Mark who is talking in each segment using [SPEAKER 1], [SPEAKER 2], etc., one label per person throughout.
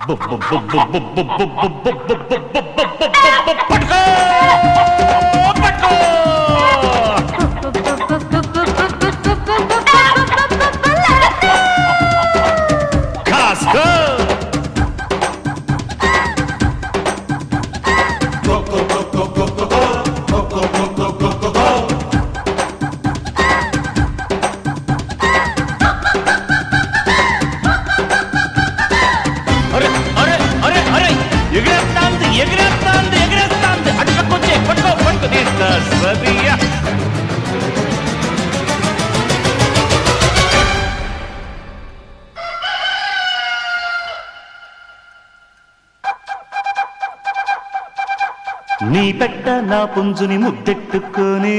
[SPEAKER 1] నీ పెట్ట నా పుంజుని ముద్దెట్టుకొని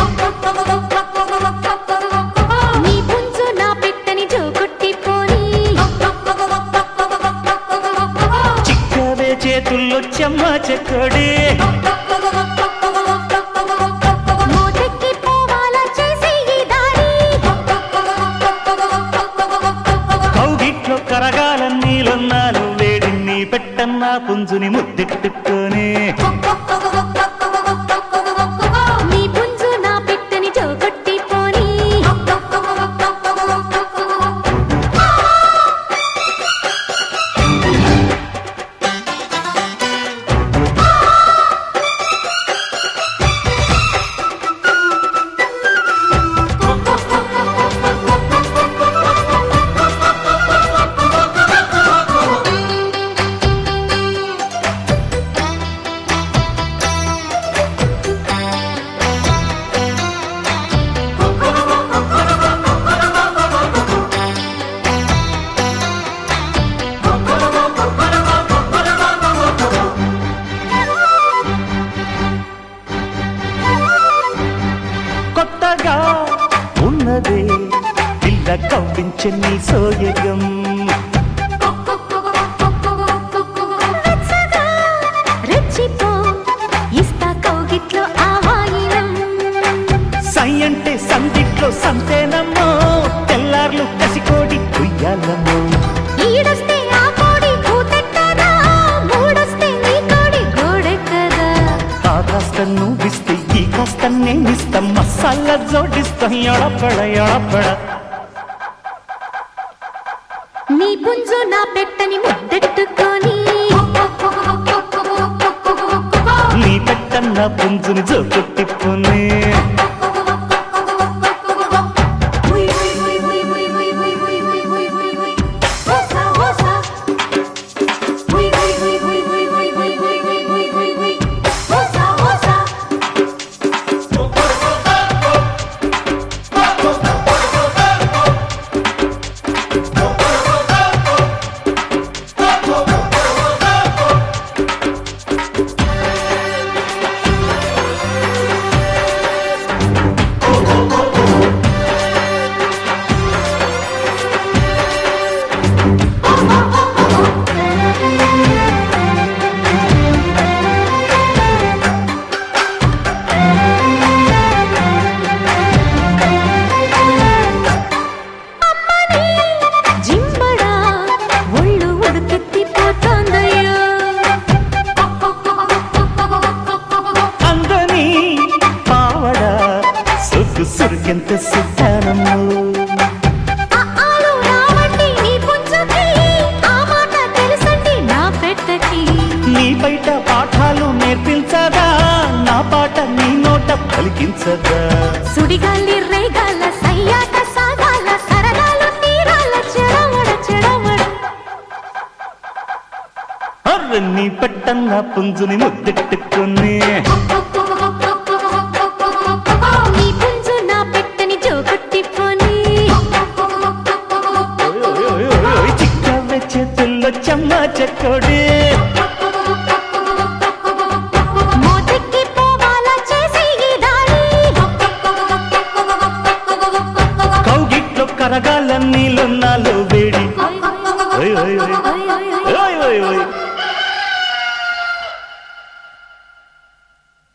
[SPEAKER 2] నీ పుంజు నా పెట్టని జోకొట్టిపోని
[SPEAKER 1] చిక్కవే చేతుల్లో చెమ్మ చెక్కడే
[SPEAKER 2] మోటెక్కి పోవాలా చేసి ఈ దారి
[SPEAKER 1] కౌగిట్లో కరగాల నీలన్నాలు వేడి నీ పెట్ట నా పుంజుని ముద్దెట్టుకొని
[SPEAKER 2] నీ పుంజు నా పెట్టని జోకొట్టిపోని
[SPEAKER 1] కొత్తగా ఉన్నదే పిల్ల కవ్వించే నీ సోయగం
[SPEAKER 2] రెచ్చిపో ఇస్తా కౌగిట్లో ఆవాయినం
[SPEAKER 1] సై అంటే సందిట్లో సంతేనమ్మో తెల్లార్లు కసికోడి కుయ్యాలమ్మో
[SPEAKER 2] ఈడొస్తే ఆ కోడి కూతెట్టదా మూడొస్తే నీ కోడి గోడెక్కదా
[SPEAKER 1] ఆ కాస్త నువ్విస్తే ఈ కాస్త నేనిస్తాం మసాలా జోడిస్తాం ఎడపడ ఎడపడ
[SPEAKER 2] నీ పుంజు నా పెట్టని ముద్దెట్టుకొని
[SPEAKER 1] నీ పెట్టన్న పుంజుని జోకొట్టిపోనే
[SPEAKER 2] జింబడా ఒళ్ళు ఉడుకెత్తిపోతోందయ్యో
[SPEAKER 1] అందని పావడ సొగ్గు సురికెంత సుద్దానమ్మో
[SPEAKER 2] ఆలు రావండి నీ పుంజుకి ఆ మాట తెలుసండి నా పెట్టకి
[SPEAKER 1] నీ బయట పాఠాలు నేర్పించదా నా పాట నీ నోట పలికించదా
[SPEAKER 2] సుడిగాలి రేగాల సయ్యాట సాగాల సరదాలు తీరాల చెడమడ చెడమడ
[SPEAKER 1] అర్ర నీ పెట్టన్న పుంజుని ముద్దెట్టుకొని
[SPEAKER 2] నీ పుంజు నా పెట్టని జోకొట్టిపోని
[SPEAKER 1] చిక్కవే చేతుల్లో చెమ్మ చెక్కడి